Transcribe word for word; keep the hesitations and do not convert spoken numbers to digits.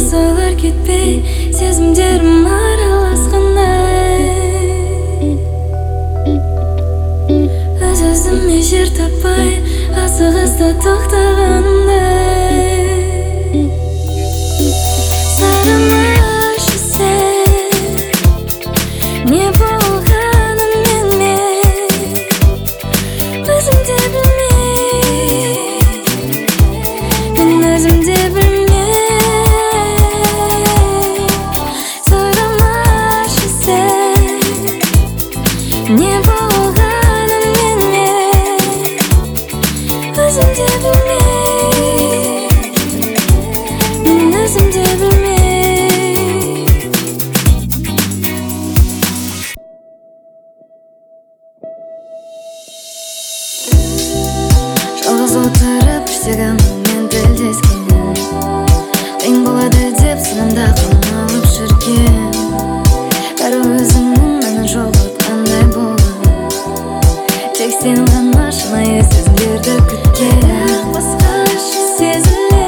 жалғыз ойлар кетпей, сезімдерім араласқандай. Өз-өзіме жер таппай, асығыста тоқтағанымдай. Сарымашы сен, не болғанын менімен, өзім де білмей, мен өзім де білмей. Сарымашы сен, не болғанын менімен, өзім де білмей, мен өзім де білмей. Жалғыз отырып іштегенмен тілдескенім қиын болады деп сынымда қамалып жүрген. Бәрі өзіңнің мәнін жоғалтқандай болды. Тек сен ғана шынайы сезімдерді күткен. Бірақ басқаша сезілер.